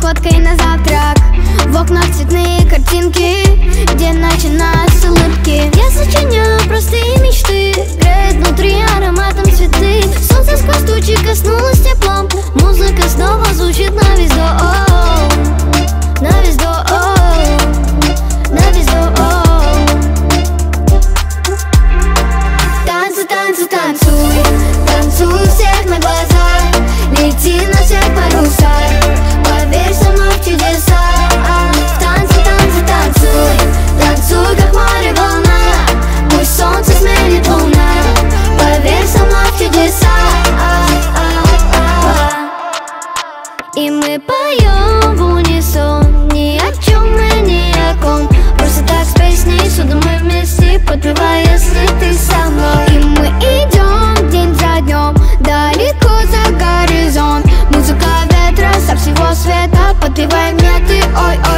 водкой на завтрак. В окнах цветные картинки, где начинаются улыбки. Я сочиняю простые мечты, греет внутри ароматом цветы. Солнце сквозь тучи коснулось теплом, музыка снова звучит на весь дом. На весь дом, на весь дом. Танцы, танцы, танцуй, танцуй у всех на глазах. Лети на всех парусах, поверь со мной в чудеса. Танцы, танцы, танцуй, танцуй, как море волна. Пусть солнце сменит луна, поверь со мной в чудеса. И мы поем в унисон, ни о чем и ни о ком. Просто так с песней сюда мы вместе, подпевая, если ты со мной. И мы идем день за днем, далеко за горизонт. Музыка ветра со всего света, подпевай мне ты, ой, ой.